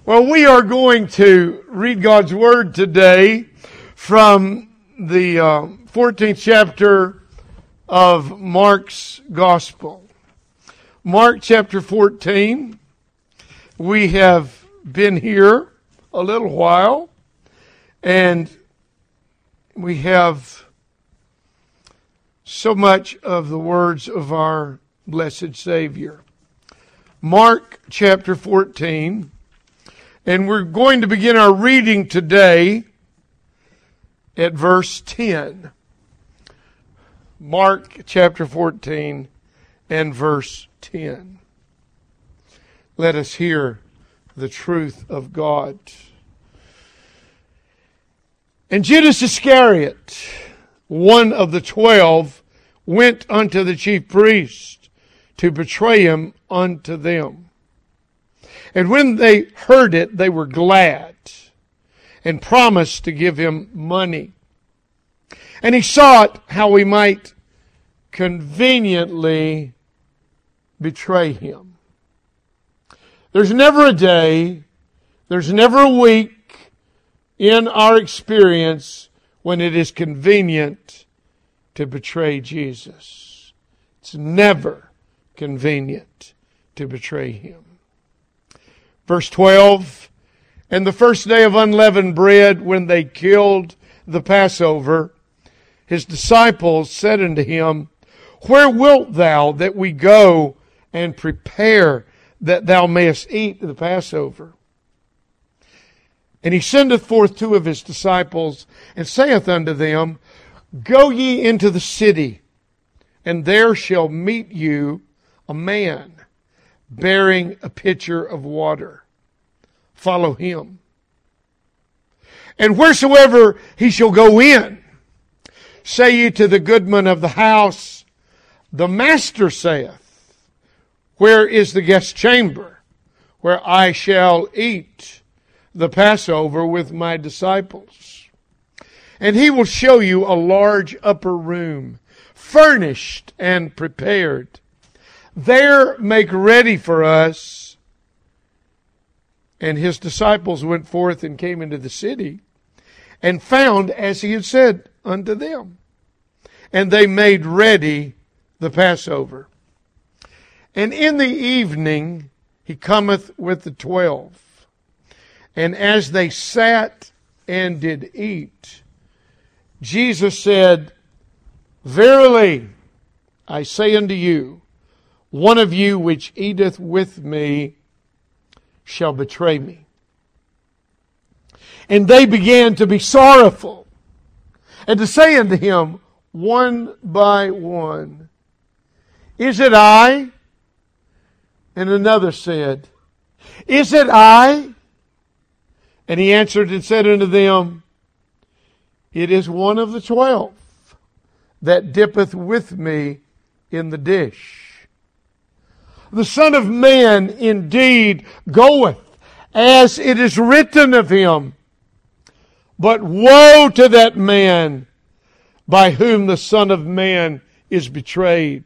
Well, we are going to read God's Word today from the 14th chapter of Mark's Gospel. Mark chapter 14. We have been here a little while, and we have so much of the words of our blessed Savior. Mark chapter 14. And we're going to begin our reading today at verse 10. Mark chapter 14 and verse 10. Let us hear the truth of God. And Judas Iscariot, one of the 12, went unto the chief priests to betray him unto them. And when they heard it, they were glad and promised to give him money. And he sought how he might conveniently betray him. There's never a day, there's never a week in our experience when it is convenient to betray Jesus. It's never convenient to betray him. Verse 12, and the first day of unleavened bread, when they killed the Passover, his disciples said unto him, Where wilt thou that we go and prepare that thou mayest eat the Passover? And he sendeth forth two of his disciples, and saith unto them, Go ye into the city, and there shall meet you a man bearing a pitcher of water. Follow him. And wheresoever he shall go in, say ye to the goodman of the house, The master saith, Where is the guest chamber, where I shall eat the Passover with my disciples? And he will show you a large upper room, furnished and prepared. There make ready for us. And his disciples went forth and came into the city, and found as he had said unto them. And they made ready the Passover. And in the evening he cometh with the 12. And as they sat and did eat, Jesus said, Verily I say unto you, one of you which eateth with me shall betray me. And they began to be sorrowful, and to say unto him one by one, Is it I? And another said, Is it I? And he answered and said unto them, It is one of the 12 that dippeth with me in the dish. The Son of Man indeed goeth, as it is written of him. But woe to that man by whom the Son of Man is betrayed.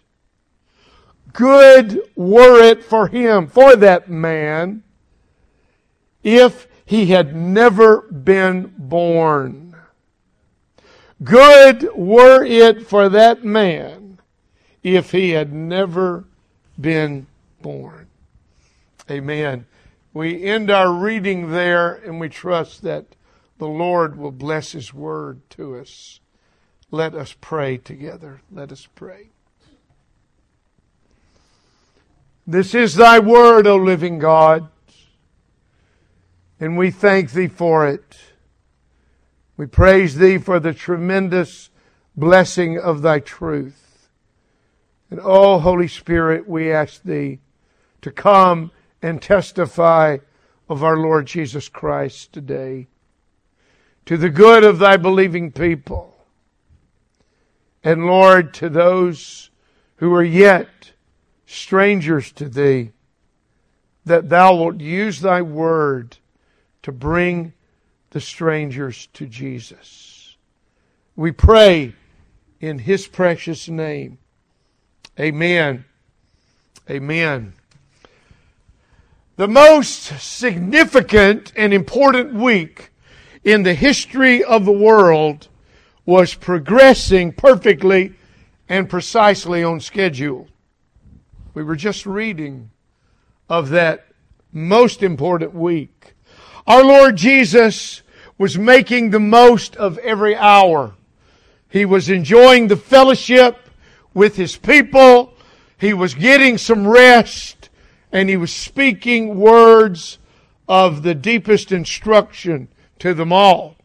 Good were it for him, for that man, if he had never been born. Good were it for that man, if he had never been born. Amen. We end our reading there, and we trust that the Lord will bless His Word to us. Let us pray together. Let us pray. This is Thy Word, O living God, and we thank Thee for it. We praise Thee for the tremendous blessing of Thy truth. And, oh, Holy Spirit, we ask Thee to come and testify of our Lord Jesus Christ today, to the good of Thy believing people. And, Lord, to those who are yet strangers to Thee, that Thou wilt use Thy Word to bring the strangers to Jesus. We pray in His precious name. Amen. Amen. The most significant and important week in the history of the world was progressing perfectly and precisely on schedule. We were just reading of that most important week. Our Lord Jesus was making the most of every hour. He was enjoying the fellowship with His people. He was getting some rest, and He was speaking words of the deepest instruction to them all.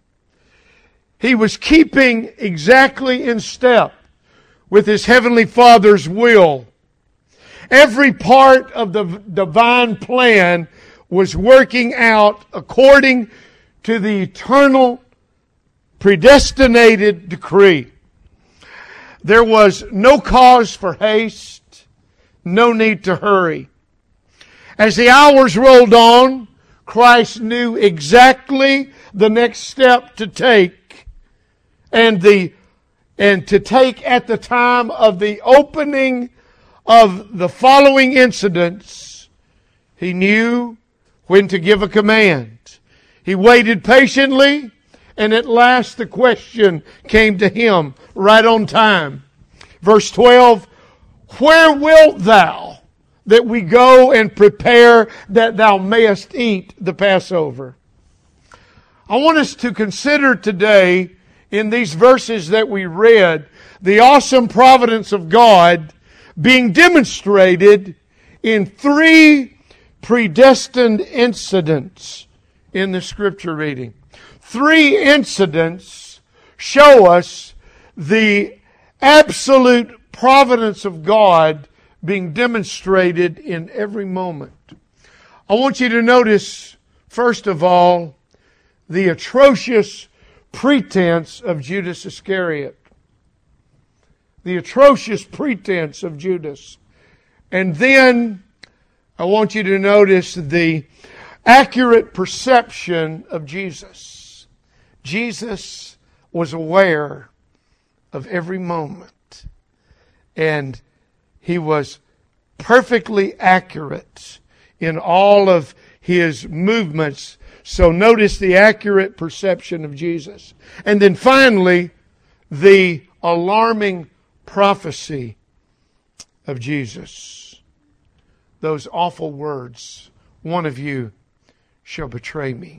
He was keeping exactly in step with His Heavenly Father's will. Every part of the divine plan was working out according to the eternal predestinated decree. There was no cause for haste, no need to hurry. As the hours rolled on, Christ knew exactly the next step to take, and to take at the time of the opening of the following incidents. He knew when to give a command. He waited patiently, and at last the question came to Him right on time. Verse 12, "Where wilt thou that we go and prepare that thou mayest eat the Passover?" I want us to consider today, in these verses that we read, the awesome providence of God being demonstrated in three predestined incidents in the Scripture reading. Three incidents show us the absolute providence of God being demonstrated in every moment. I want you to notice, first of all, the atrocious pretense of Judas Iscariot. The atrocious pretense of Judas. And then I want you to notice the accurate perception of Jesus. Jesus was aware of every moment, and He was perfectly accurate in all of His movements. So notice the accurate perception of Jesus. And then finally, the alarming prophecy of Jesus. Those awful words, "One of you shall betray me."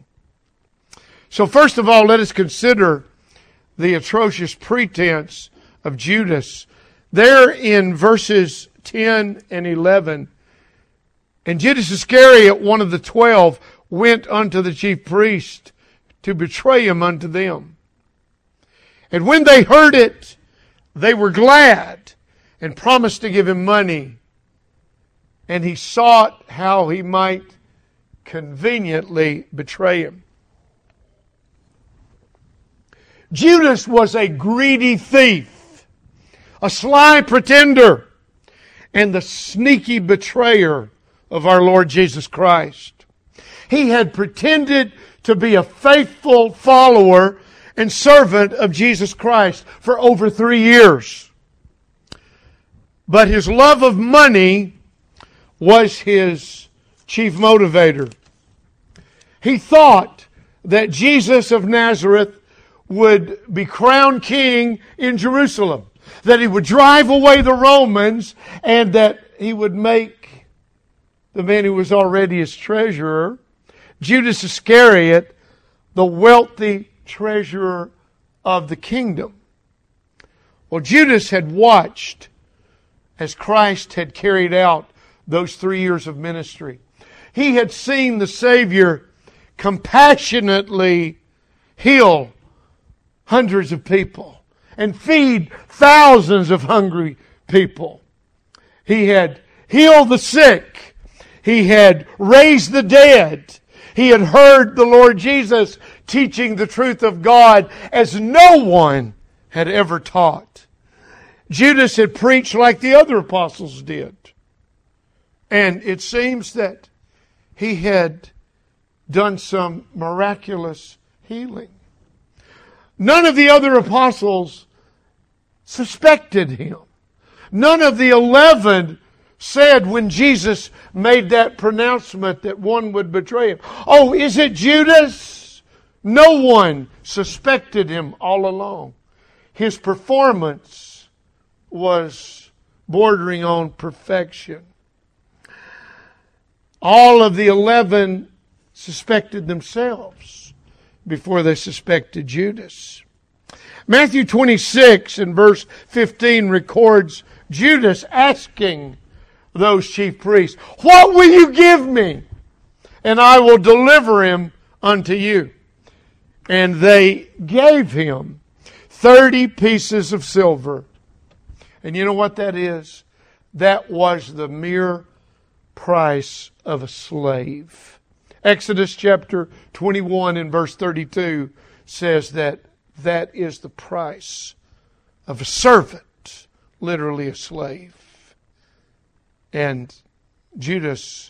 So first of all, let us consider the atrocious pretense of Judas. There in verses 10 and 11, "And Judas Iscariot, one of the 12, went unto the chief priest to betray Him unto them. And when they heard it, they were glad and promised to give Him money. And he sought how he might conveniently betray Him." Judas was a greedy thief, a sly pretender, and the sneaky betrayer of our Lord Jesus Christ. He had pretended to be a faithful follower and servant of Jesus Christ for over 3 years. But his love of money was his chief motivator. He thought that Jesus of Nazareth would be crowned king in Jerusalem, that He would drive away the Romans, and that He would make the man who was already his treasurer, Judas Iscariot, the wealthy treasurer of the kingdom. Well, Judas had watched as Christ had carried out those 3 years of ministry. He had seen the Savior compassionately heal hundreds of people and feed thousands of hungry people. He had healed the sick. He had raised the dead. He had heard the Lord Jesus teaching the truth of God as no one had ever taught. Judas had preached like the other apostles did. And it seems that he had done some miraculous healing. None of the other apostles suspected him. None of the 11 said when Jesus made that pronouncement that one would betray him, "Oh, is it Judas?" No one suspected him all along. His performance was bordering on perfection. All of the 11 suspected themselves before they suspected Judas. Matthew 26 and verse 15 records Judas asking those chief priests, "What will you give me? And I will deliver him unto you." And they gave him 30 pieces of silver. And you know what that is? That was the mere price of a slave. Exodus chapter 21 and verse 32 says that is the price of a servant, literally a slave. And Judas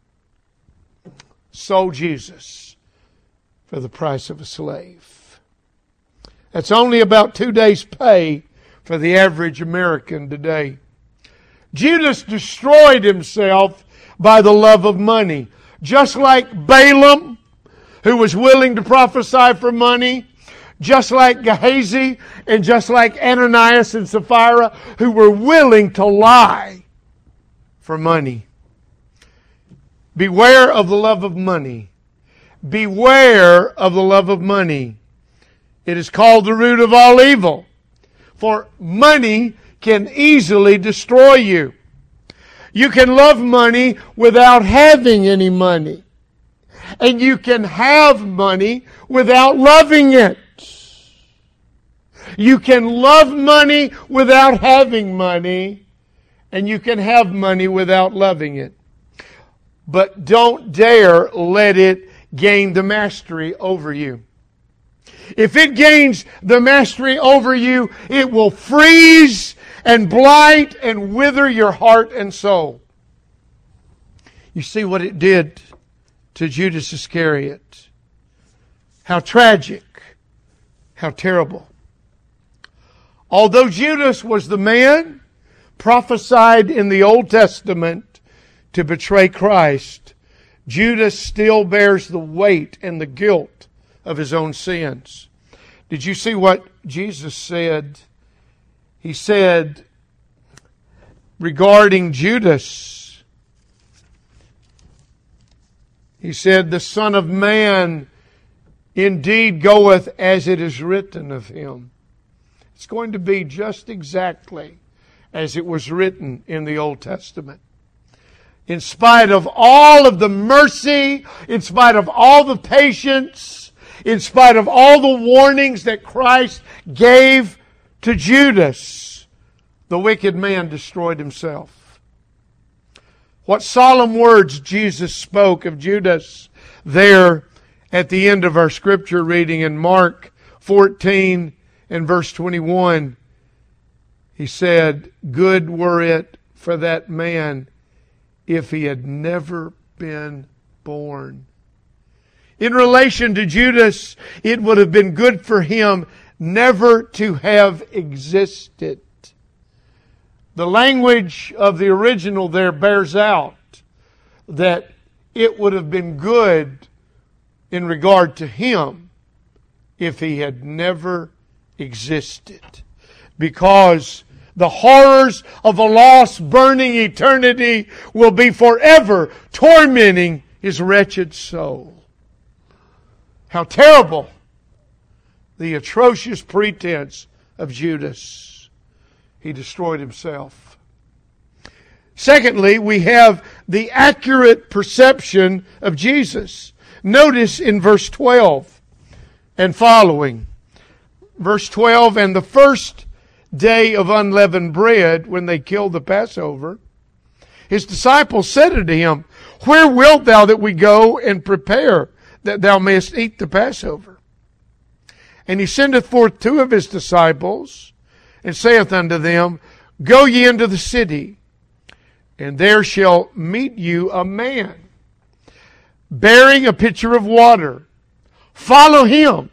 sold Jesus for the price of a slave. That's only about 2 days' pay for the average American today. Judas destroyed himself by the love of money. Just like Balaam, who was willing to prophesy for money, just like Gehazi, and just like Ananias and Sapphira, who were willing to lie for money. Beware of the love of money. Beware of the love of money. It is called the root of all evil. For money can easily destroy you. You can love money without having any money. And you can have money without loving it. You can love money without having money. And you can have money without loving it. But don't dare let it gain the mastery over you. If it gains the mastery over you, it will freeze and blight and wither your heart and soul. You see what it did to Judas Iscariot. How tragic. How terrible. Although Judas was the man prophesied in the Old Testament to betray Christ, Judas still bears the weight and the guilt of his own sins. Did you see what Jesus said? He said regarding Judas, He said, "The Son of Man indeed goeth as it is written of him." It's going to be just exactly as it was written in the Old Testament. In spite of all of the mercy, in spite of all the patience, in spite of all the warnings that Christ gave to Judas, the wicked man destroyed himself. What solemn words Jesus spoke of Judas there at the end of our scripture reading in Mark 14 and verse 21. He said, "Good were it for that man if he had never been born." In relation to Judas, it would have been good for him never to have existed. The language of the original there bears out that it would have been good in regard to him if he had never existed. Because the horrors of a lost, burning eternity will be forever tormenting his wretched soul. How terrible the atrocious pretense of Judas. He destroyed himself. Secondly, we have the accurate perception of Jesus. Notice in verse 12 and following. Verse 12, "And the first day of unleavened bread, when they killed the Passover, his disciples said unto him, Where wilt thou that we go and prepare that thou mayest eat the Passover? And he sendeth forth two of his disciples, and saith unto them, Go ye into the city, and there shall meet you a man, bearing a pitcher of water. Follow him.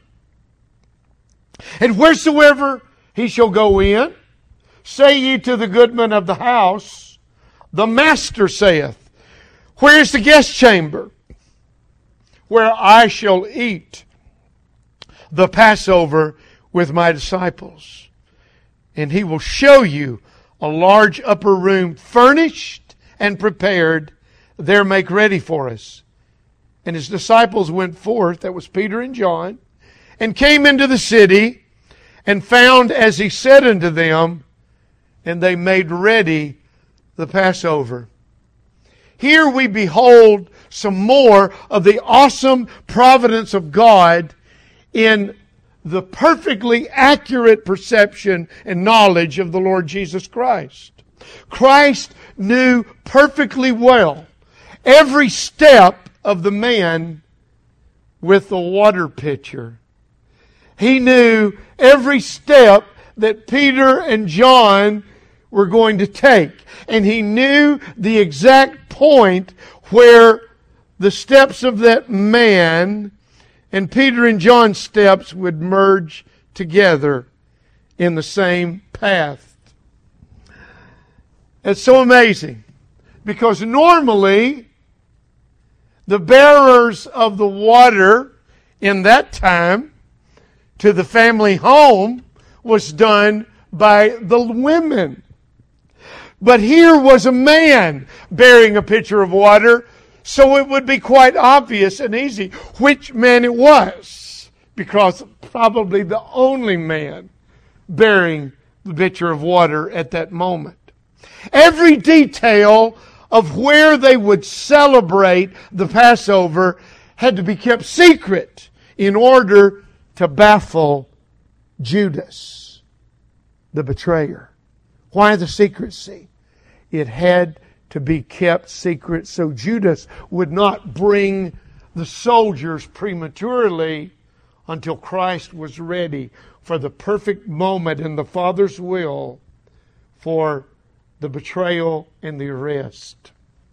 And wheresoever he shall go in, say ye to the goodman of the house, The Master saith, Where is the guest chamber, where I shall eat the Passover with my disciples? And He will show you a large upper room, furnished and prepared. There make ready for us. And His disciples went forth, that was Peter and John, and came into the city, and found as He said unto them, and they made ready the Passover. Here we behold some more of the awesome providence of God in the perfectly accurate perception and knowledge of the Lord Jesus Christ. Christ knew perfectly well every step of the man with the water pitcher. He knew every step that Peter and John were going to take. And He knew the exact point where the steps of that man and Peter and John's steps would merge together in the same path. It's so amazing, because normally the bearers of the water in that time to the family home was done by the women. But here was a man bearing a pitcher of water, so it would be quite obvious and easy which man it was, because probably the only man bearing the pitcher of water at that moment. Every detail of where they would celebrate the Passover had to be kept secret in order to baffle Judas, the betrayer. Why the secrecy? It had to be kept secret so Judas would not bring the soldiers prematurely until Christ was ready for the perfect moment in the Father's will for the betrayal and the arrest.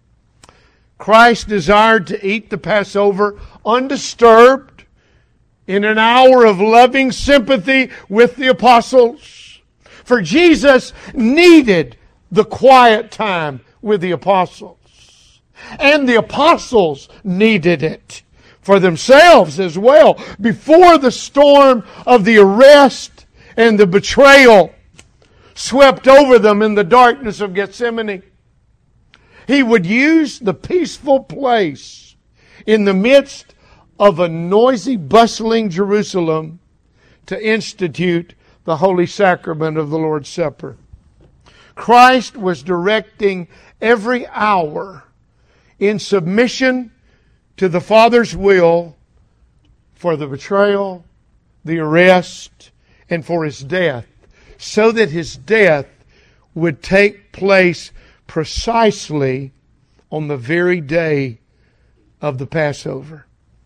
Christ desired to eat the Passover undisturbed, in an hour of loving sympathy with the apostles. For Jesus needed the quiet time with the apostles. And the apostles needed it for themselves as well. Before the storm of the arrest and the betrayal swept over them in the darkness of Gethsemane, He would use the peaceful place in the midst of a noisy, bustling Jerusalem to institute the holy sacrament of the Lord's Supper. Christ was directing every hour in submission to the Father's will for the betrayal, the arrest, and for His death, so that His death would take place precisely on the very day of the Passover.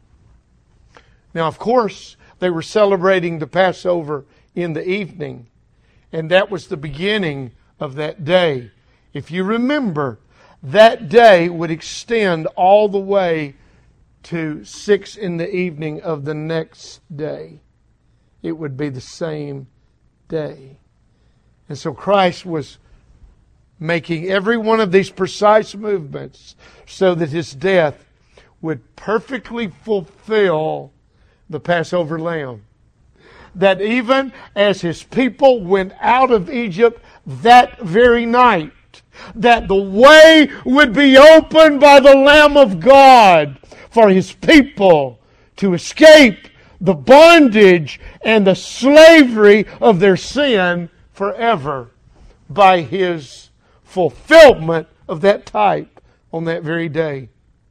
Now, of course, they were celebrating the Passover in the evening, and that was the beginning of that day. If you remember, that day would extend all the way to 6 in the evening of the next day. It would be the same day. And so Christ was making every one of these precise movements so that His death would perfectly fulfill the Passover lamb. That even as His people went out of Egypt that very night, that the way would be opened by the Lamb of God for His people to escape the bondage and the slavery of their sin forever by His fulfillment of that type on that very day.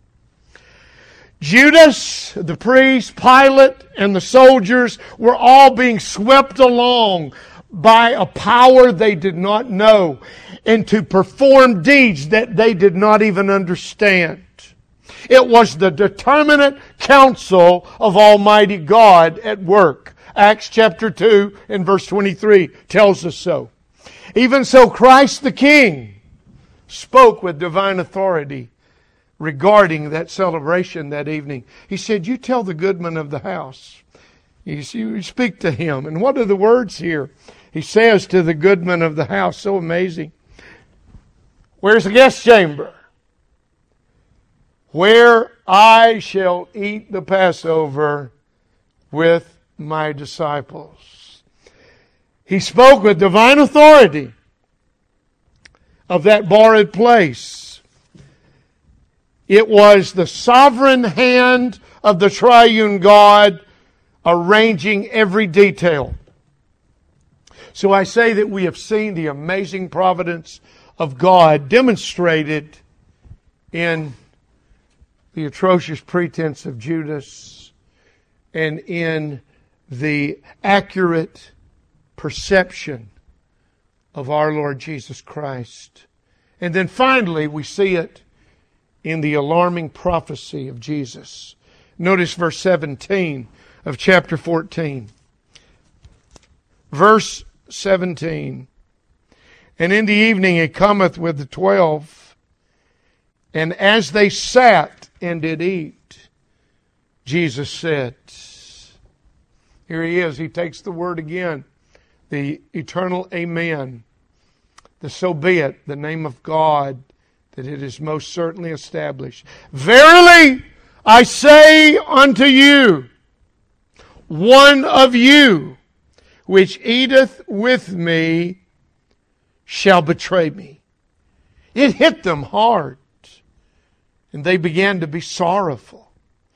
Judas, the priest, Pilate, and the soldiers were all being swept along by a power they did not know and to perform deeds that they did not even understand. It was the determinate counsel of Almighty God at work. Acts chapter 2 and verse 23 tells us so. Even so, Christ the King spoke with divine authority regarding that celebration that evening. He said, "You tell the goodman of the house." You speak to him. And what are the words here? He says to the goodman of the house, so amazing. Where's the guest chamber? Where I shall eat the Passover with my disciples. He spoke with divine authority of that borrowed place. It was the sovereign hand of the triune God arranging every detail. So I say that we have seen the amazing providence of God demonstrated in the atrocious pretense of Judas and in the accurate perception of our Lord Jesus Christ. And then finally, we see it in the alarming prophecy of Jesus. Notice verse 17 of chapter 14. Verse 17. And in the evening he cometh with the 12, and as they sat and did eat, Jesus said, here he is, he takes the word again, the eternal Amen, the so be it, the name of God, that it is most certainly established. Verily I say unto you, one of you which eateth with me shall betray me. It hit them hard, and they began to be sorrowful.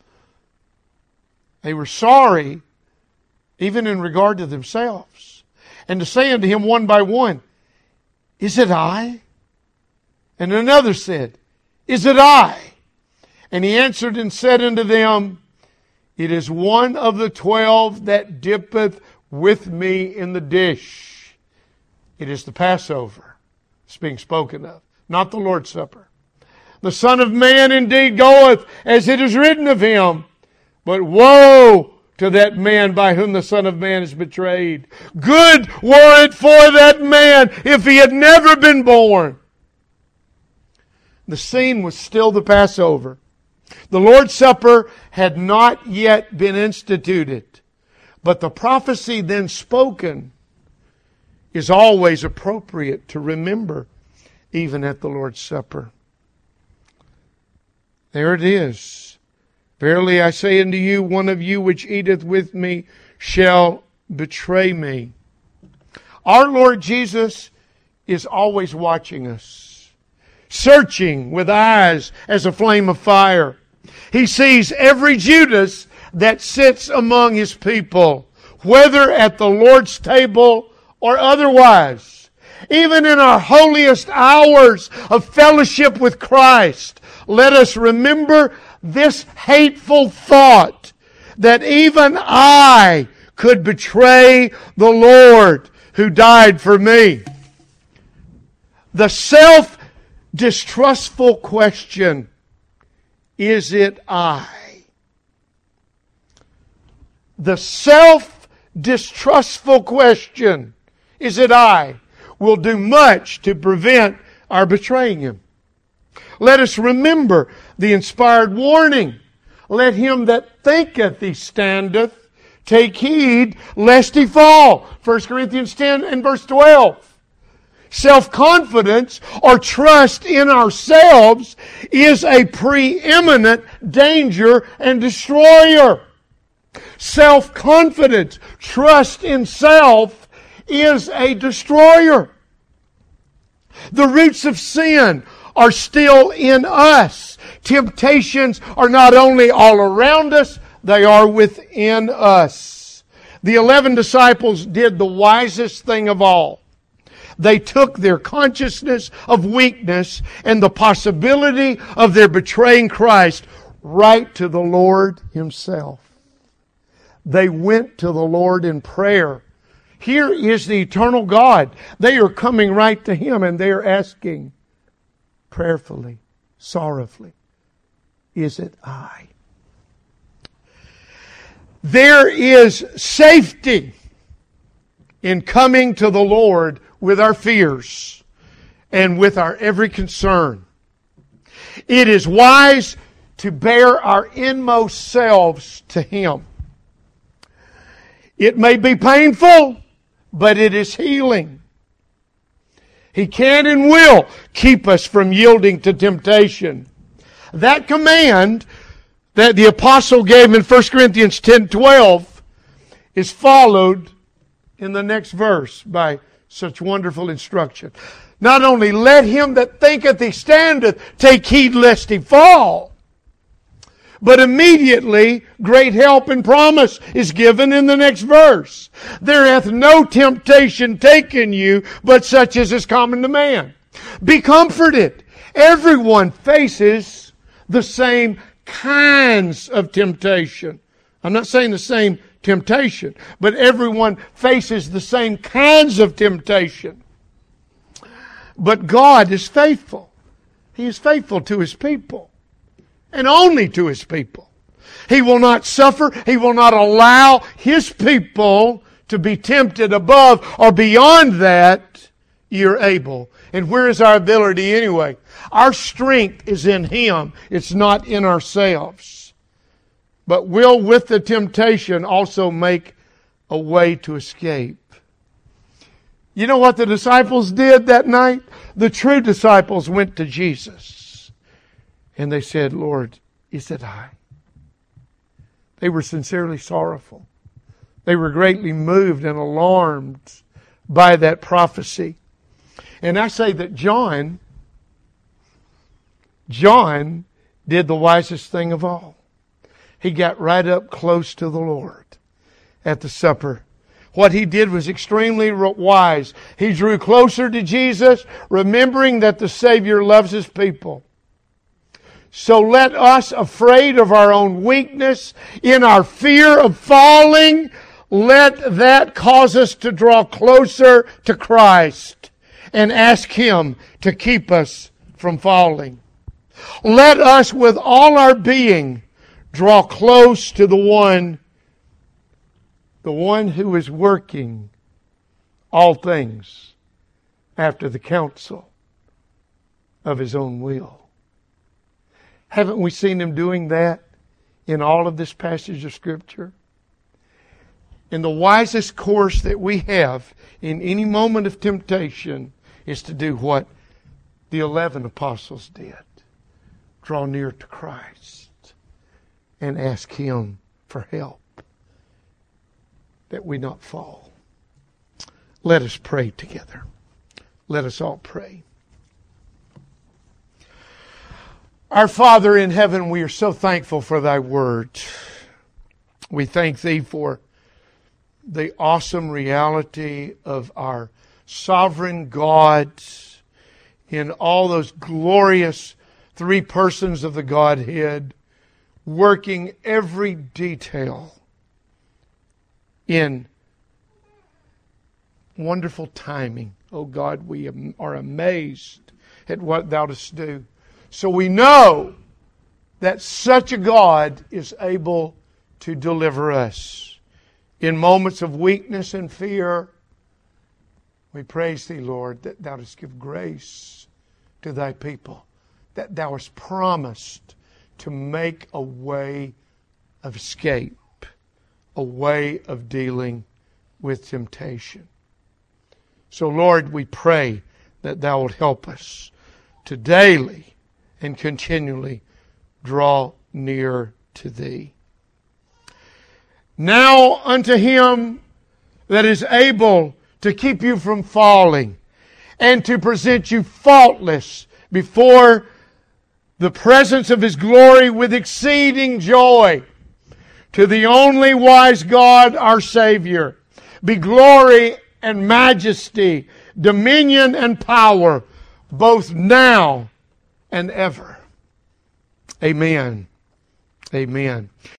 They were sorry even in regard to themselves. And to say unto him one by one, is it I? And another said, is it I? And he answered and said unto them, it is one of the 12 that dippeth with me in the dish. It is the Passover that's being spoken of, not the Lord's Supper. The Son of Man indeed goeth as it is written of him, but woe to that man by whom the Son of Man is betrayed. Good were it for that man if he had never been born. The scene was still the Passover. The Lord's Supper had not yet been instituted, but the prophecy then spoken is always appropriate to remember, even at the Lord's Supper. There it is. Verily I say unto you, one of you which eateth with me shall betray me. Our Lord Jesus is always watching us, searching with eyes as a flame of fire. He sees every Judas that sits among His people, whether at the Lord's table or otherwise. Even in our holiest hours of fellowship with Christ, let us remember this hateful thought that even I could betray the Lord who died for me. The self-distrustful question, is it I? The self-distrustful question, is it I? Will do much to prevent our betraying Him. Let us remember the inspired warning. Let him that thinketh he standeth take heed lest he fall. 1 Corinthians 10 and verse 12. Self-confidence or trust in ourselves is a preeminent danger and destroyer. Self-confidence, trust in self, is a destroyer. The roots of sin are still in us. Temptations are not only all around us, they are within us. The 11 disciples did the wisest thing of all. They took their consciousness of weakness and the possibility of their betraying Christ right to the Lord Himself. They went to the Lord in prayer. Here is the eternal God. They are coming right to Him and they are asking prayerfully, sorrowfully, is it I? There is safety in coming to the Lord with our fears and with our every concern. It is wise to bear our inmost selves to Him. It may be painful, but it is healing. He can and will keep us from yielding to temptation. That command that the apostle gave in 1 Corinthians 10:12 is followed in the next verse by such wonderful instruction. Not only let him that thinketh he standeth take heed lest he fall, but immediately great help and promise is given in the next verse. There hath no temptation taken you, but such as is common to man. Be comforted. Everyone faces the same kinds of temptation. I'm not saying the same temptation, but everyone faces the same kinds of temptation. But God is faithful. He is faithful to His people. And only to His people. He will not suffer. He will not allow His people to be tempted above or beyond that you're able. And where is our ability anyway? Our strength is in Him. It's not in ourselves. But will with the temptation also make a way to escape. You know what the disciples did that night? The true disciples went to Jesus. And they said, Lord, is it I? They were sincerely sorrowful. They were greatly moved and alarmed by that prophecy. And I say that John did the wisest thing of all. He got right up close to the Lord at the supper. What he did was extremely wise. He drew closer to Jesus, remembering that the Savior loves His people. So let us, afraid of our own weakness, in our fear of falling, let that cause us to draw closer to Christ and ask Him to keep us from falling. Let us, with all our being, draw close to the one who is working all things after the counsel of His own will. Haven't we seen Him doing that in all of this passage of Scripture? And the wisest course that we have in any moment of temptation is to do what the 11 apostles did. Draw near to Christ and ask Him for help, that we not fall. Let us pray together. Let us all pray. Our Father in heaven, we are so thankful for Thy Word. We thank Thee for the awesome reality of our sovereign God in all those glorious three persons of the Godhead, working every detail in wonderful timing. Oh God, we are amazed at what Thou dost do. So we know that such a God is able to deliver us in moments of weakness and fear. We praise Thee, Lord, that Thou dost give grace to Thy people, that Thou hast promised to make a way of escape, a way of dealing with temptation. So, Lord, we pray that Thou wilt help us to daily and continually draw near to Thee. Now unto Him that is able to keep you from falling and to present you faultless before the presence of His glory with exceeding joy. To the only wise God, our Savior, be glory and majesty, dominion and power, both now and ever. Amen. Amen.